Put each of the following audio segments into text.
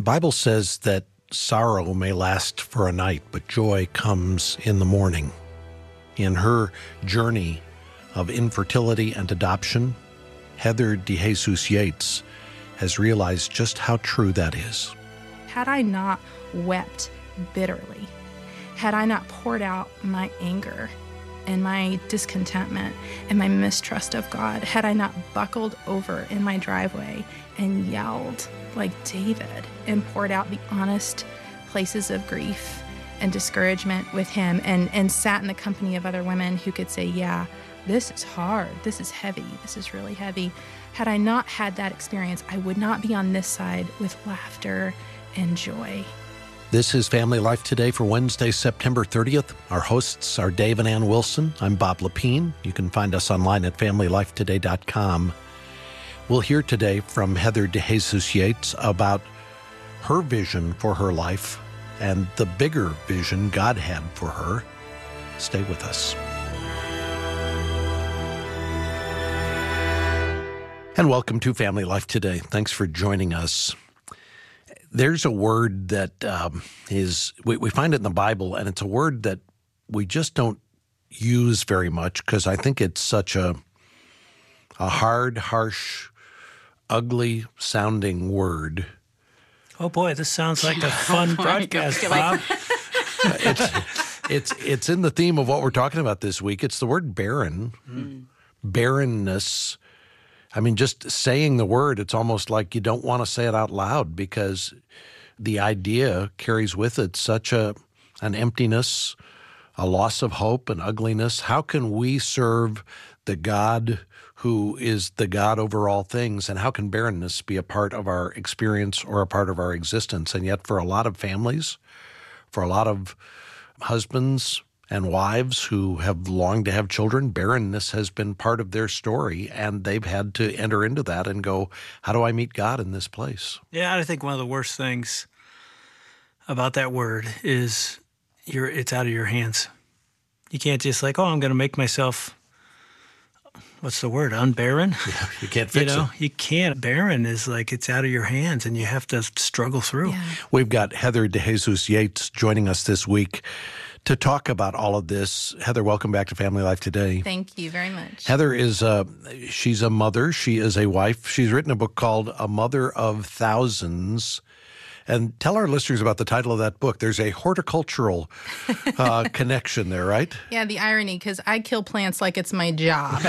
The Bible says that sorrow may last for a night, but joy comes in the morning. In her journey of infertility and adoption, Heather DeJesus Yates has realized just how true that is. Had I not wept bitterly, had I not poured out my anger and my discontentment and my mistrust of God, had I not buckled over in my driveway and yelled like David and poured out the honest places of grief and discouragement with him and sat in the company of other women who could say, yeah, this is hard, this is heavy, this is really heavy. Had I not had that experience, I would not be on this side with laughter and joy. This is Family Life Today for Wednesday, September 30th. Our hosts are Dave and Ann Wilson. I'm Bob Lepine. You can find us online at FamilyLifeToday.com. We'll hear today from Heather DeJesus Yates about her vision for her life and the bigger vision God had for her. Stay with us. And welcome to Family Life Today. Thanks for joining us. There's a word that we find it in the Bible, and it's a word that we just don't use very much because I think it's such a hard, harsh, ugly-sounding word. Oh boy, this sounds like a fun broadcast, Bob. It's in the theme of what we're talking about this week. It's the word barren, barrenness. I mean, just saying the word, it's almost like you don't want to say it out loud because the idea carries with it such an emptiness, a loss of hope, an ugliness. How can we serve the God who is the God over all things, and how can barrenness be a part of our experience or a part of our existence? And yet for a lot of families, for a lot of husbands and wives who have longed to have children, barrenness has been part of their story, and they've had to enter into that and go, how do I meet God in this place? Yeah, I think one of the worst things about that word is it's out of your hands. You can't just like, I'm going to make myself, what's the word, unbarren? Yeah, you can't fix it. You can't. Barren is like it's out of your hands, and you have to struggle through. Yeah. We've got Heather DeJesus Yates joining us this week to talk about all of this. Heather, welcome back to Family Life Today. Thank you very much. Heather she's a mother. She is a wife. She's written a book called A Mother of Thousands. And tell our listeners about the title of that book. There's a horticultural connection there, right? Yeah, the irony, because I kill plants like it's my job.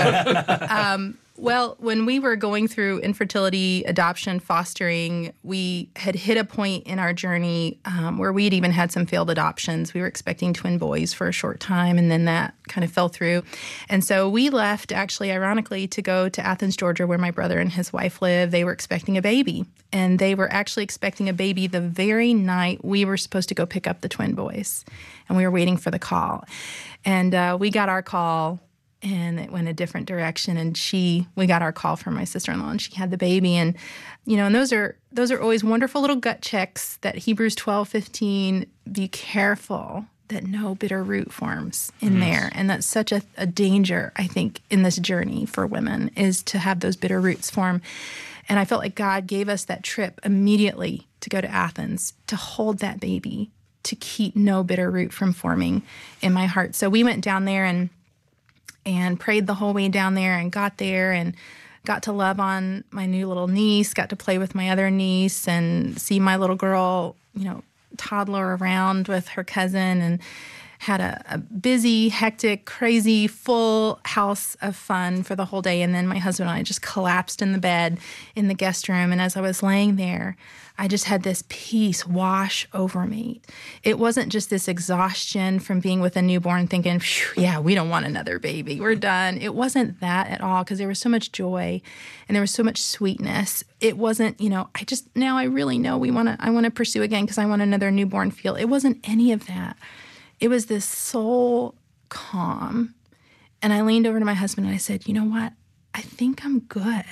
Well, when we were going through infertility, adoption, fostering, we had hit a point in our journey where we had even had some failed adoptions. We were expecting twin boys for a short time, and then that kind of fell through. And so we left, actually, ironically, to go to Athens, Georgia, where my brother and his wife live. They were expecting a baby, and they were actually expecting a baby the very night we were supposed to go pick up the twin boys, and we were waiting for the call. And we got our call, and it went a different direction. And we got our call from my sister-in-law, and she had the baby. And, and those are always wonderful little gut checks that Hebrews 12:15, be careful that no bitter root forms in there. And that's such a danger, I think, in this journey for women, is to have those bitter roots form. And I felt like God gave us that trip immediately to go to Athens, to hold that baby, to keep no bitter root from forming in my heart. So we went down there and prayed the whole way down there, and got there and got to love on my new little niece, got to play with my other niece and see my little girl, toddler around with her cousin, and had a busy, hectic, crazy, full house of fun for the whole day. And then my husband and I just collapsed in the bed in the guest room. And as I was laying there, I just had this peace wash over me. It wasn't just this exhaustion from being with a newborn thinking, yeah, we don't want another baby, we're done. It wasn't that at all, because there was so much joy and there was so much sweetness. It wasn't, now I really know I want to pursue again because I want another newborn feel. It wasn't any of that. It was this soul calm. And I leaned over to my husband and I said, you know what? I think I'm good.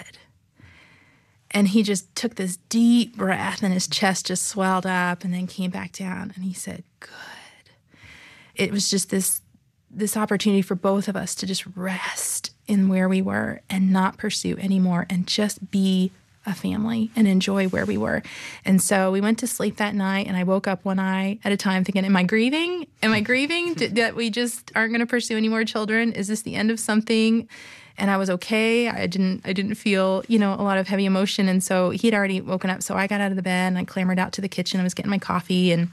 And he just took this deep breath and his chest just swelled up and then came back down. And he said, good. It was just this opportunity for both of us to just rest in where we were and not pursue anymore and just be a family and enjoy where we were. And so we went to sleep that night, and I woke up one eye at a time thinking, am I grieving? Am I grieving that we just aren't going to pursue any more children? Is this the end of something? And I was okay. I didn't feel, a lot of heavy emotion. And so he'd already woken up. So I got out of the bed and I clambered out to the kitchen. I was getting my coffee, and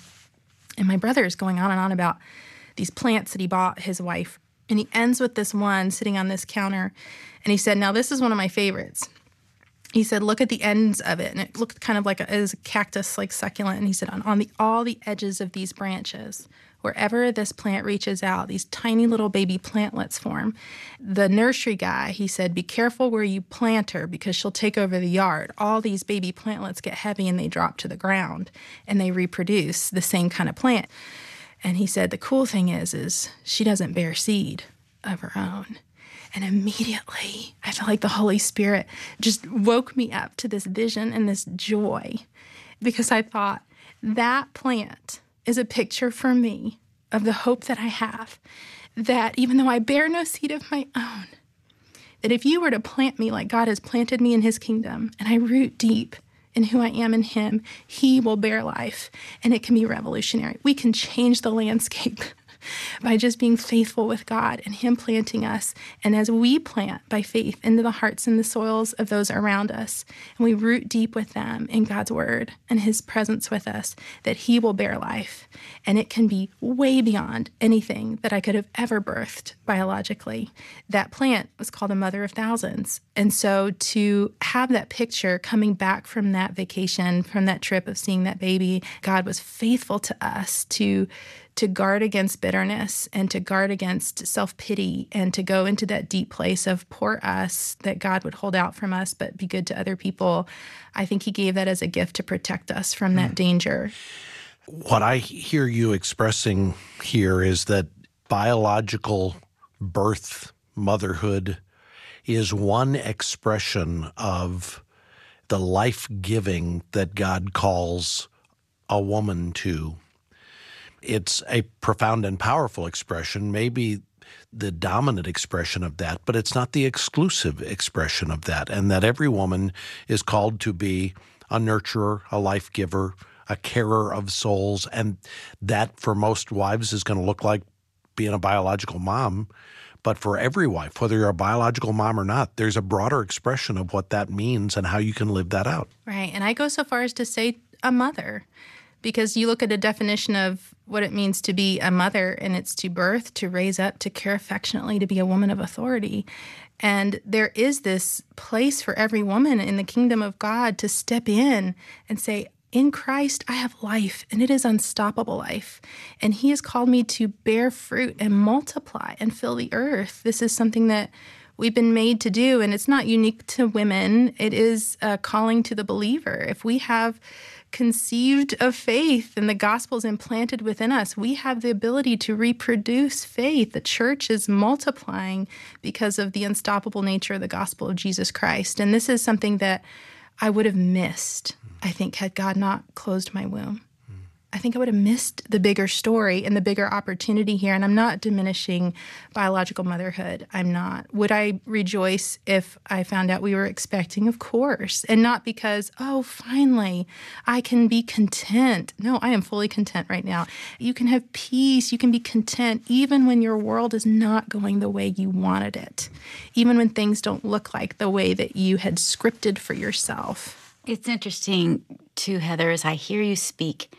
my brother is going on and on about these plants that he bought his wife. And he ends with this one sitting on this counter. And he said, now this is one of my favorites. He said, look at the ends of it. And it looked kind of like a cactus, like succulent. And he said, on all the edges of these branches, wherever this plant reaches out, these tiny little baby plantlets form. The nursery guy, he said, be careful where you plant her because she'll take over the yard. All these baby plantlets get heavy and they drop to the ground and they reproduce the same kind of plant. And he said, the cool thing is she doesn't bear seed of her own. And immediately, I felt like the Holy Spirit just woke me up to this vision and this joy, because I thought, that plant is a picture for me of the hope that I have, that even though I bear no seed of my own, that if you were to plant me like God has planted me in his kingdom, and I root deep in who I am in him, he will bear life, and it can be revolutionary. We can change the landscape by just being faithful with God and him planting us. And as we plant by faith into the hearts and the soils of those around us, and we root deep with them in God's word and his presence with us, that he will bear life. And it can be way beyond anything that I could have ever birthed biologically. That plant was called the Mother of Thousands. And so to have that picture coming back from that vacation, from that trip of seeing that baby, God was faithful to us to guard against bitterness and to guard against self-pity and to go into that deep place of poor us that God would hold out from us but be good to other people. I think he gave that as a gift to protect us from that danger. What I hear you expressing here is that biological birth, motherhood, is one expression of the life-giving that God calls a woman to. It's a profound and powerful expression, maybe the dominant expression of that, but it's not the exclusive expression of that, and that every woman is called to be a nurturer, a life giver, a carer of souls, and that for most wives is going to look like being a biological mom. But for every wife, whether you're a biological mom or not, there's a broader expression of what that means and how you can live that out. Right, and I go so far as to say a mother, because you look at a definition of what it means to be a mother, and it's to birth, to raise up, to care affectionately, to be a woman of authority. And there is this place for every woman in the kingdom of God to step in and say, in Christ, I have life, and it is unstoppable life. And he has called me to bear fruit and multiply and fill the earth. This is something that we've been made to do, and it's not unique to women. It is a calling to the believer. If we have conceived of faith and the gospel is implanted within us, we have the ability to reproduce faith. The church is multiplying because of the unstoppable nature of the gospel of Jesus Christ. And this is something that I would have missed, I think, had God not closed my womb. I think I would have missed the bigger story and the bigger opportunity here. And I'm not diminishing biological motherhood. I'm not. Would I rejoice if I found out we were expecting? Of course. And not because, oh, finally, I can be content. No, I am fully content right now. You can have peace. You can be content even when your world is not going the way you wanted it, even when things don't look like the way that you had scripted for yourself. It's interesting, too, Heather, as I hear you speak,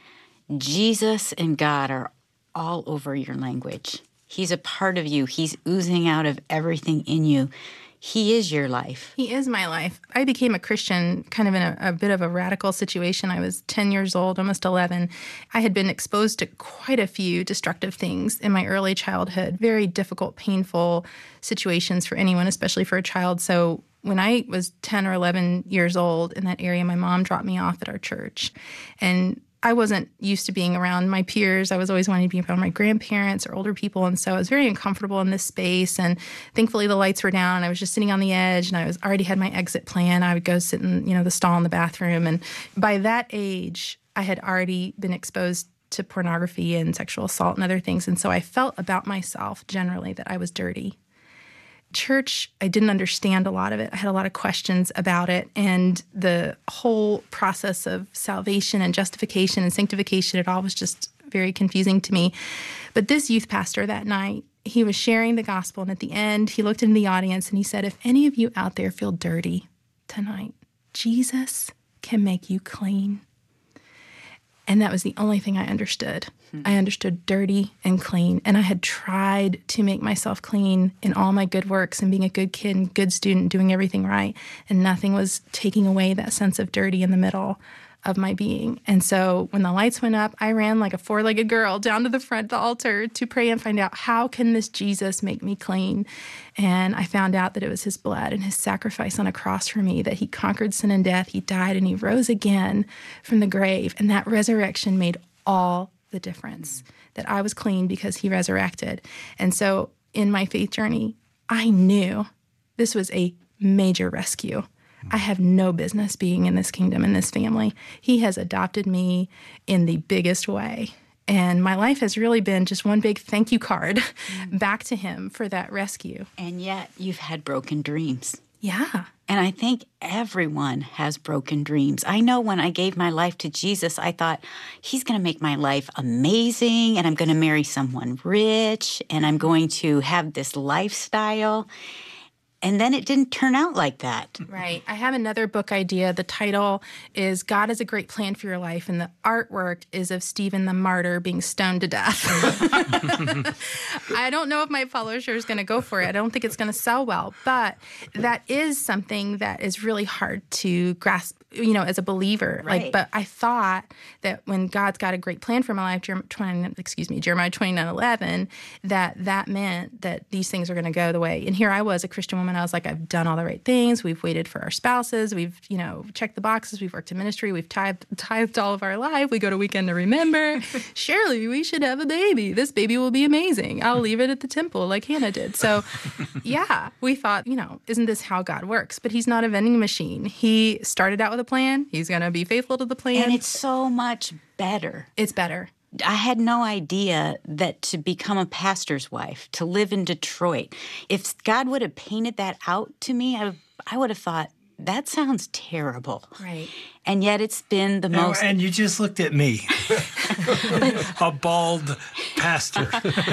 Jesus and God are all over your language. He's a part of you. He's oozing out of everything in you. He is your life. He is my life. I became a Christian kind of in a bit of a radical situation. I was 10 years old, almost 11. I had been exposed to quite a few destructive things in my early childhood, very difficult, painful situations for anyone, especially for a child. So when I was 10 or 11 years old in that area, my mom dropped me off at our church. And I wasn't used to being around my peers. I was always wanting to be around my grandparents or older people. And so I was very uncomfortable in this space. And thankfully the lights were down. I was just sitting on the edge and I already had my exit plan. I would go sit in, the stall in the bathroom. And by that age, I had already been exposed to pornography and sexual assault and other things. And so I felt about myself generally that I was dirty. church, I didn't understand a lot of it. I had a lot of questions about it. And the whole process of salvation and justification and sanctification, it all was just very confusing to me. But this youth pastor that night, he was sharing the gospel. And at the end, he looked into the audience and he said, if any of you out there feel dirty tonight, Jesus can make you clean. And that was the only thing I understood. I understood dirty and clean. And I had tried to make myself clean in all my good works and being a good kid and good student, doing everything right. And nothing was taking away that sense of dirty in the middle of my being. And so when the lights went up, I ran like a four-legged girl down to the front of the altar to pray and find out, how can this Jesus make me clean? And I found out that it was his blood and his sacrifice on a cross for me, that he conquered sin and death. He died and he rose again from the grave. And that resurrection made all the difference, that I was clean because he resurrected. And so in my faith journey, I knew this was a major rescue. I have no business being in this kingdom, in this family. He has adopted me in the biggest way. And my life has really been just one big thank you card back to him for that rescue. And yet you've had broken dreams. Yeah. And I think everyone has broken dreams. I know when I gave my life to Jesus, I thought, he's going to make my life amazing, and I'm going to marry someone rich, and I'm going to have this lifestyle. And then it didn't turn out like that. Right. I have another book idea. The title is God Has a Great Plan for Your Life, and the artwork is of Stephen the martyr being stoned to death. I don't know if my publisher is going to go for it. I don't think it's going to sell well, but that is something that is really hard to grasp, as a believer. Right. But I thought that when God's got a great plan for my life, Jeremiah 29:11, that meant that these things are going to go the way. And here I was, a Christian woman. I was like, I've done all the right things. We've waited for our spouses. We've, checked the boxes. We've worked in ministry. We've tithed all of our life. We go to Weekend to Remember. Surely we should have a baby. This baby will be amazing. I'll leave it at the temple like Hannah did. So, yeah, we thought, isn't this how God works? But he's not a vending machine. He started out with a plan. He's going to be faithful to the plan. And it's so much better. It's better. I had no idea that to become a pastor's wife, to live in Detroit, if God would have painted that out to me, I would have thought, that sounds terrible. Right. And yet it's been the most... And you just looked at me, a bald pastor.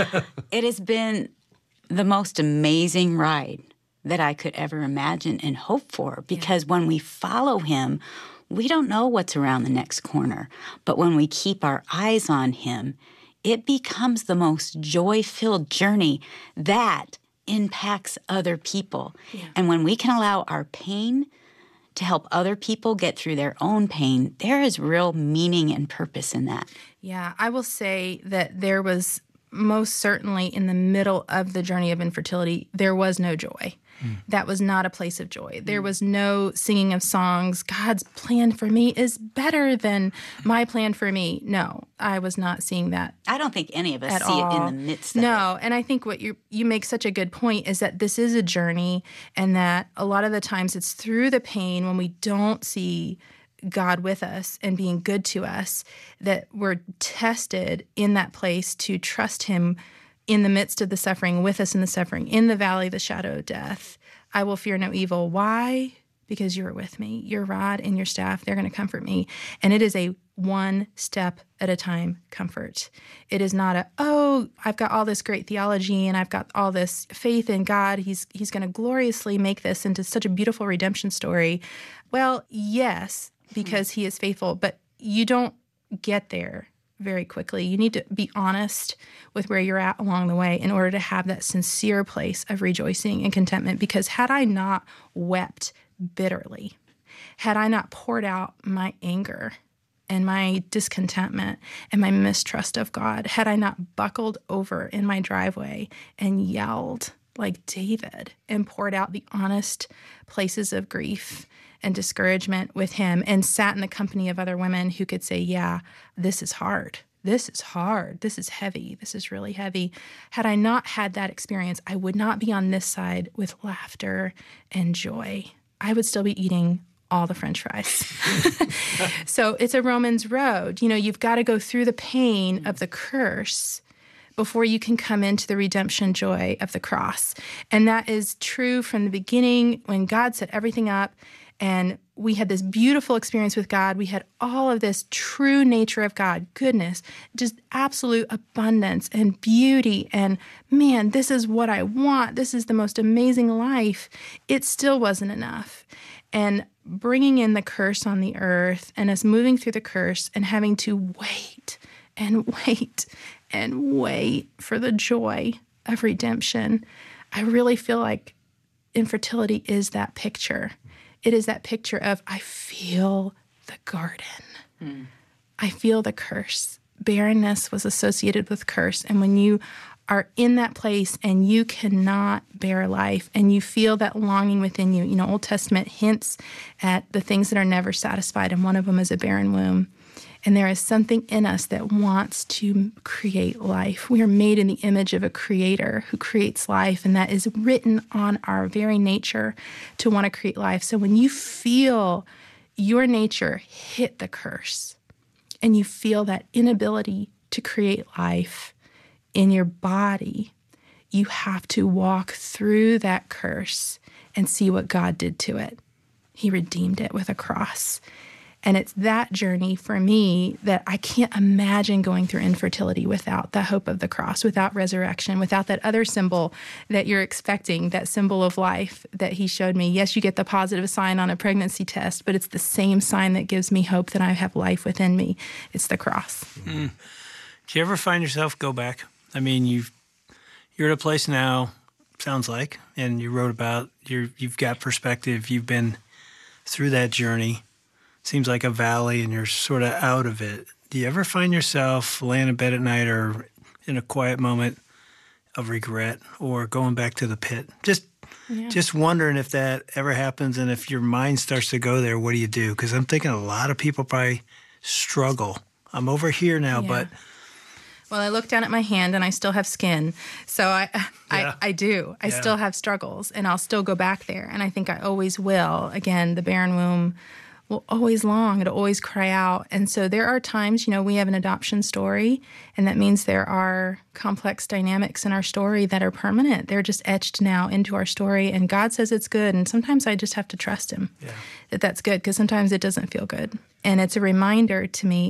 It has been the most amazing ride that I could ever imagine and hope for, because when we follow him, we don't know what's around the next corner. But when we keep our eyes on him, it becomes the most joy-filled journey that impacts other people. Yeah. And when we can allow our pain to help other people get through their own pain, there is real meaning and purpose in that. Yeah, I will say that there was most certainly in the middle of the journey of infertility, there was no joy. That was not a place of joy. There was no singing of songs. God's plan for me is better than my plan for me. No, I was not seeing that. I don't think any of us see all. it in the midst of it. No, and I think what you make such a good point is that this is a journey, and that a lot of the times it's through the pain when we don't see God with us and being good to us that we're tested in that place to trust him in the midst of the suffering, with us in the suffering, in the valley of the shadow of death. I will fear no evil. Why? Because you're with me. Your rod and your staff, they're going to comfort me. And it is a one step at a time comfort. It is not I've got all this great theology and I've got all this faith in God. He's going to gloriously make this into such a beautiful redemption story. Well, yes, because he is faithful, but you don't get there very quickly. You need to be honest with where you're at along the way in order to have that sincere place of rejoicing and contentment. Because had I not wept bitterly, had I not poured out my anger and my discontentment and my mistrust of God, had I not buckled over in my driveway and yelled like David and poured out the honest places of grief and discouragement with him and sat in the company of other women who could say, yeah, this is hard. This is hard. This is heavy. This is really heavy. Had I not had that experience, I would not be on this side with laughter and joy. I would still be eating all the French fries. So it's a Romans road. You've got to go through the pain of the curse, before you can come into the redemption joy of the cross. And that is true from the beginning when God set everything up and we had this beautiful experience with God. We had all of this true nature of God, goodness, just absolute abundance and beauty. And man, this is what I want. This is the most amazing life. It still wasn't enough. And bringing in the curse on the earth and us moving through the curse and having to wait and wait and wait for the joy of redemption, I really feel like infertility is that picture. It is that picture of, I feel the garden. I feel the curse. Barrenness was associated with curse. And when you are in that place and you cannot bear life and you feel that longing within you, Old Testament hints at the things that are never satisfied, and one of them is a barren womb. And there is something in us that wants to create life. We are made in the image of a creator who creates life, and that is written on our very nature to want to create life. So when you feel your nature hit the curse and you feel that inability to create life in your body, you have to walk through that curse and see what God did to it. He redeemed it with a cross. And it's that journey for me that I can't imagine going through infertility without the hope of the cross, without resurrection, without that other symbol that you're expecting, that symbol of life that he showed me. Yes, you get the positive sign on a pregnancy test, but it's the same sign that gives me hope that I have life within me. It's the cross. Do you ever find yourself go back? I mean, you're at a place now, sounds like, and you wrote about you've got perspective. You've been through that journey. Seems like a valley and you're sort of out of it. Do you ever find yourself laying in bed at night or in a quiet moment of regret or going back to the pit? Just wondering if that ever happens, and if your mind starts to go there, what do you do? Because I'm thinking a lot of people probably struggle. I'm over here now, but... Well, I look down at my hand and I still have skin. So I do. I still have struggles, and I'll still go back there. And I think I always will. Again, the barren womb will always long. It'll always cry out. And so there are times, we have an adoption story, and that means there are complex dynamics in our story that are permanent. They're just etched now into our story, and God says it's good. And sometimes I just have to trust him that that's good, because sometimes it doesn't feel good. And it's a reminder to me,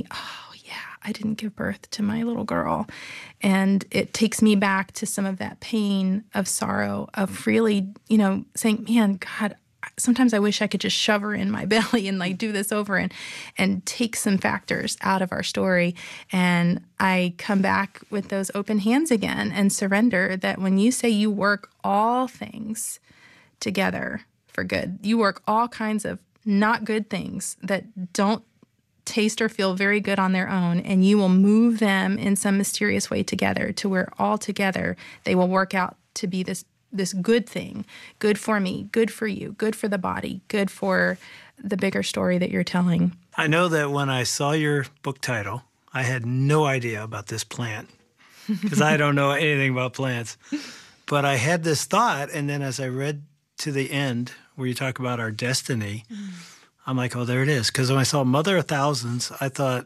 I didn't give birth to my little girl. And it takes me back to some of that pain of sorrow, of really, saying, man, God, sometimes I wish I could just shove her in my belly and do this over and take some factors out of our story. And I come back with those open hands again and surrender that when you say you work all things together for good, you work all kinds of not good things that don't taste or feel very good on their own, and you will move them in some mysterious way together to where all together they will work out to be this good thing, good for me, good for you, good for the body, good for the bigger story that you're telling. I know that when I saw your book title, I had no idea about this plant because I don't know anything about plants. But I had this thought, and then as I read to the end where you talk about our destiny, I'm like, oh, there it is. Because when I saw Mother of Thousands, I thought,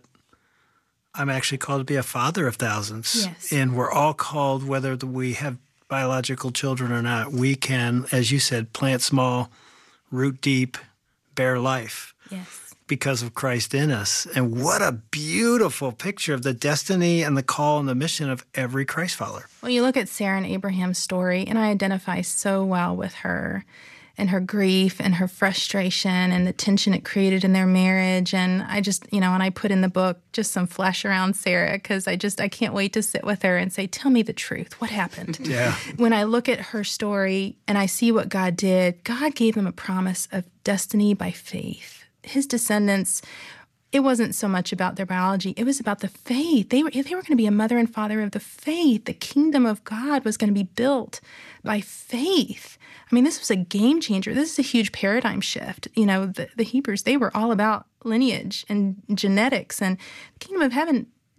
I'm actually called to be a father of thousands. Yes. And we're all called, whether we have biological children or not, we can, as you said, plant small, root deep, bear life. Yes. Because of Christ in us. And what a beautiful picture of the destiny and the call and the mission of every Christ follower. Well, you look at Sarah and Abraham's story, and I identify so well with her and her grief and her frustration and the tension it created in their marriage. And I just, and I put in the book just some flesh around Sarah, because I can't wait to sit with her and say, tell me the truth. What happened? Yeah. When I look at her story and I see what God did, God gave him a promise of destiny by faith. His descendants, it wasn't so much about their biology. It was about the faith. They were going to be a mother and father of the faith. The kingdom of God was going to be built by faith. I mean, this was a game changer. This is a huge paradigm shift. The Hebrews, they were all about lineage and genetics, and the kingdom of heaven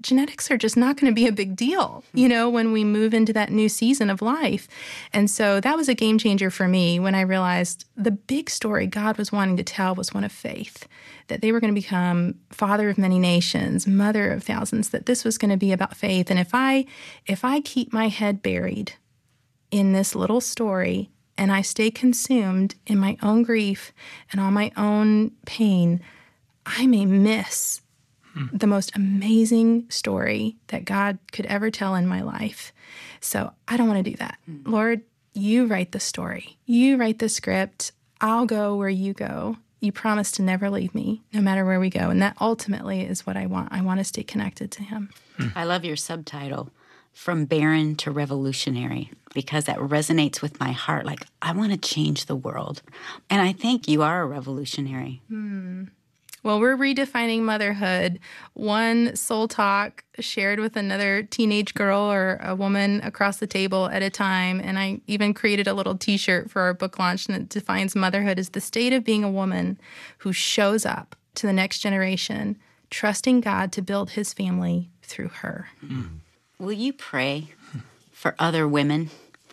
genetics are just not going to be a big deal, when we move into that new season of life. And so that was a game changer for me when I realized the big story God was wanting to tell was one of faith, that they were going to become father of many nations, mother of thousands, that this was going to be about faith. And if I keep my head buried in this little story and I stay consumed in my own grief and all my own pain, I may miss the most amazing story that God could ever tell in my life. So I don't want to do that. Lord, you write the story. You write the script. I'll go where you go. You promise to never leave me, no matter where we go. And that ultimately is what I want. I want to stay connected to him. I love your subtitle, From Barren to Revolutionary, because that resonates with my heart. Like, I want to change the world. And I think you are a revolutionary. Well, we're redefining motherhood, one soul talk shared with another teenage girl or a woman across the table at a time. And I even created a little T-shirt for our book launch that defines motherhood as the state of being a woman who shows up to the next generation, trusting God to build his family through her. Will you pray for other women?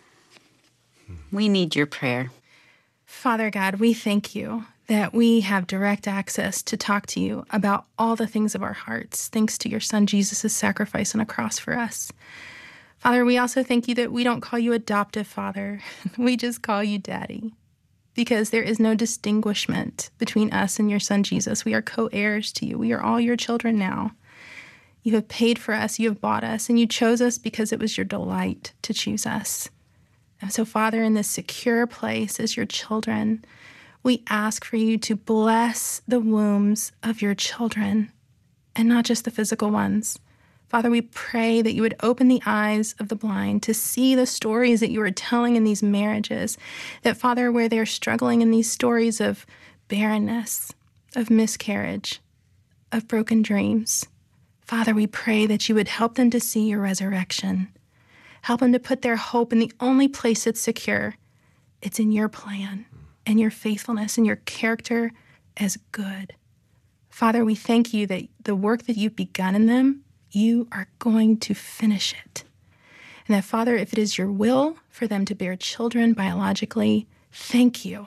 We need your prayer. Father God, we thank you that we have direct access to talk to you about all the things of our hearts, thanks to your son Jesus' sacrifice on a cross for us. Father, we also thank you that we don't call you adoptive father. We just call you daddy, because there is no distinguishment between us and your son Jesus. We are co-heirs to you. We are all your children now. You have paid for us, you have bought us, and you chose us because it was your delight to choose us. And so, Father, in this secure place as your children, we ask for you to bless the wombs of your children, and not just the physical ones. Father, we pray that you would open the eyes of the blind to see the stories that you are telling in these marriages, that, Father, where they're struggling in these stories of barrenness, of miscarriage, of broken dreams, Father, we pray that you would help them to see your resurrection. Help them to put their hope in the only place it's secure. It's in your plan and your faithfulness and your character as good. Father, we thank you that the work that you've begun in them, you are going to finish it. And that, Father, if it is your will for them to bear children biologically, thank you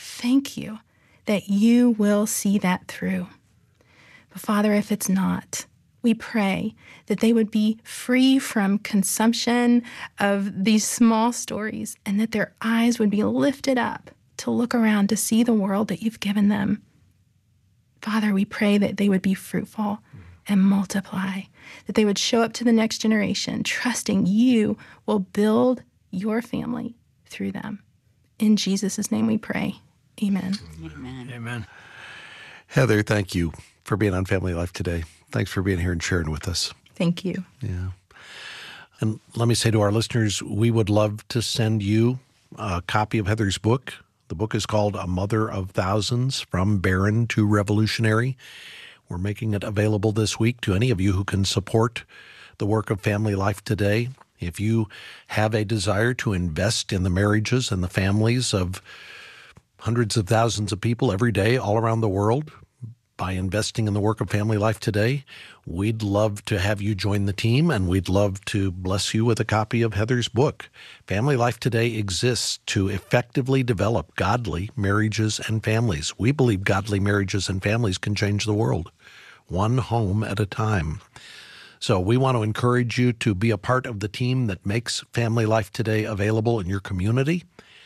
that you will see that through. But Father, if it's not, we pray that they would be free from consumption of these small stories, and that their eyes would be lifted up to look around to see the world that you've given them. Father, we pray that they would be fruitful and multiply, that they would show up to the next generation, trusting you will build your family through them. In Jesus' name we pray. Amen. Amen. Amen. Heather, thank you for being on Family Life today. Thanks for being here and sharing with us. Thank you. Yeah. And let me say to our listeners, we would love to send you a copy of Heather's book. The book is called A Mother of Thousands, From Barren to Revolutionary. We're making it available this week to any of you who can support the work of Family Life Today. If you have a desire to invest in the marriages and the families of hundreds of thousands of people every day all around the world, by investing in the work of Family Life Today, we'd love to have you join the team, and we'd love to bless you with a copy of Heather's book. Family Life Today exists to effectively develop godly marriages and families. We believe godly marriages and families can change the world, one home at a time. So we want to encourage you to be a part of the team that makes Family Life Today available in your community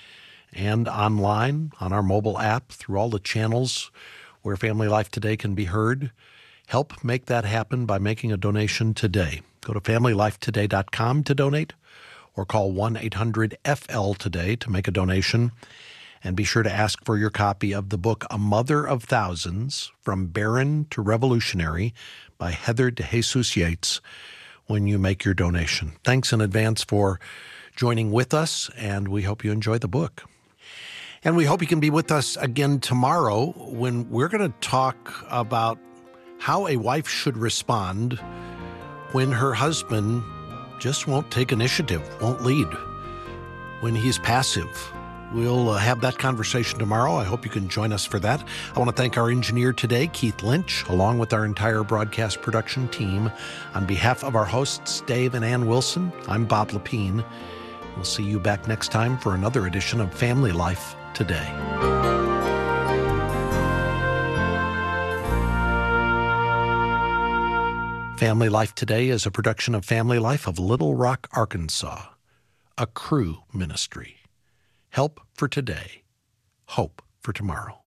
and online on our mobile app through all the channels where Family Life Today can be heard. Help make that happen by making a donation today. Go to FamilyLifeToday.com to donate, or call 1-800-FL-TODAY to make a donation. And be sure to ask for your copy of the book, A Mother of Thousands, From Barren to Revolutionary, by Heather DeJesus Yates, when you make your donation. Thanks in advance for joining with us, and we hope you enjoy the book. And we hope you can be with us again tomorrow when we're going to talk about how a wife should respond when her husband just won't take initiative, won't lead, when he's passive, We'll have that conversation tomorrow. I hope you can join us for that. I want to thank our engineer today, Keith Lynch, along with our entire broadcast production team. On behalf of our hosts, Dave and Ann Wilson, I'm Bob Lepine. We'll see you back next time for another edition of Family Life Today. Family Life Today is a production of Family Life of Little Rock, Arkansas, a Cru ministry. Help for today, hope for tomorrow.